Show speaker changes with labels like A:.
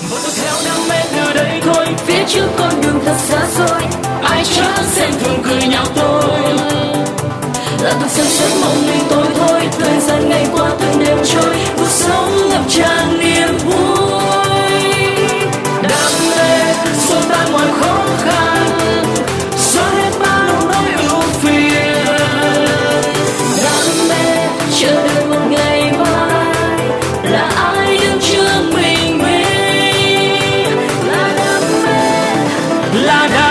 A: Một cuộc theo đam mê từ đây thôi, phía trước con đường thật xa xôi, ai chắc xem thường cười nhạo tôi. Là tôi xem xét mong mình tôi thôi, thời gian ngày qua từng đêm trôi, cuộc sống ngập tràn niềm vui. Đam mê xua tan mọi khó khăn, xóa hết bao nỗi ưu phiền. Đam mê chờ đợi một ngày mai, là ai đứng trước mình là đam mê, là đam